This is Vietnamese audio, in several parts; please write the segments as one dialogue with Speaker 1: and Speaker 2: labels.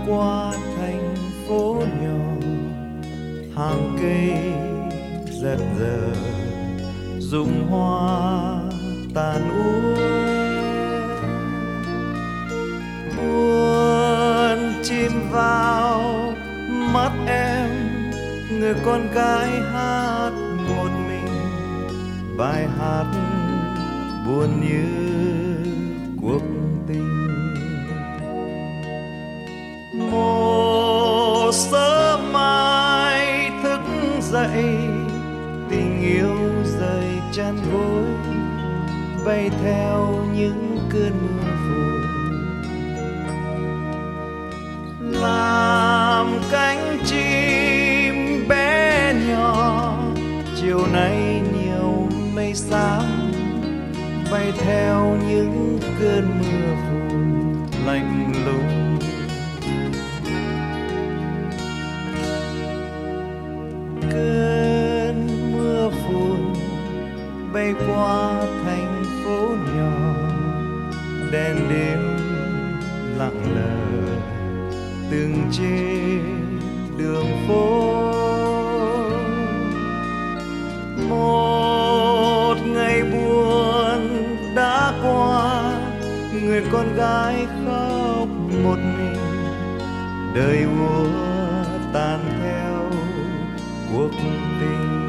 Speaker 1: qua thành phố nhỏ, hàng cây giật giờ rụng hoa tàn úa, buồn chìm vào mắt em, người con gái hát một mình bài hát buồn như cuộc tình. Một sớm mai thức dậy, tình yêu rời chăn gối, bay theo những cơn mưa phùn, làm cánh chim bé nhỏ. Chiều nay nhiều mây xám, bay theo những cơn mưa phùn lạnh lùng. Cơn mưa phùn bay qua thành phố nhỏ, đèn đêm lặng lờ từng trên đường phố. Một ngày buồn đã qua, người con gái khóc một mình, đời úa tan theo cuộc tình.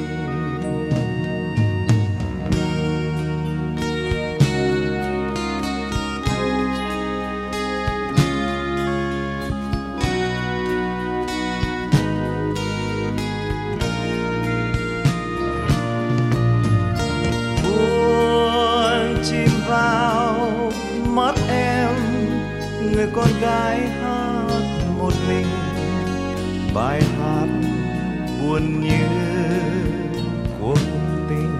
Speaker 1: Vào mắt em, người con gái hát một mình bài hát buồn như cuộc tình.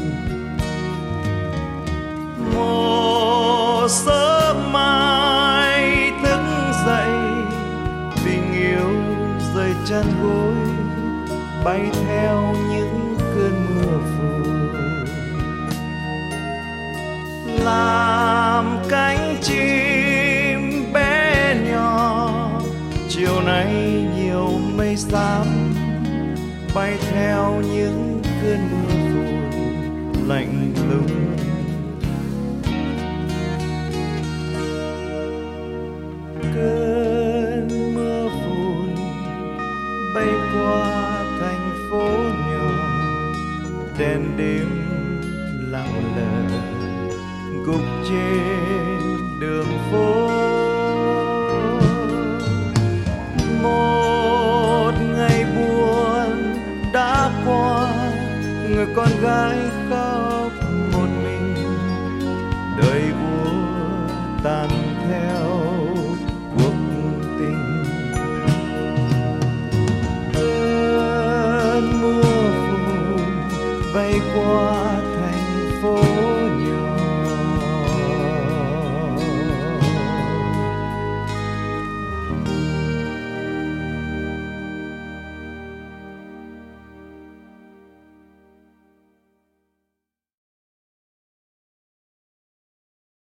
Speaker 1: Một sớm mai thức dậy, tình yêu rời chăn gối, bay theo những cơn mưa phùn, làm cánh chim bé nhỏ. Chiều nay nhiều mây xám, bay theo những cơn mưa phùn lạnh lùng. Cơn mưa phùn bay qua thành phố nhỏ, đèn đêm lặng lờ gục trên đường phố. Một ngày buồn đã qua, người con gái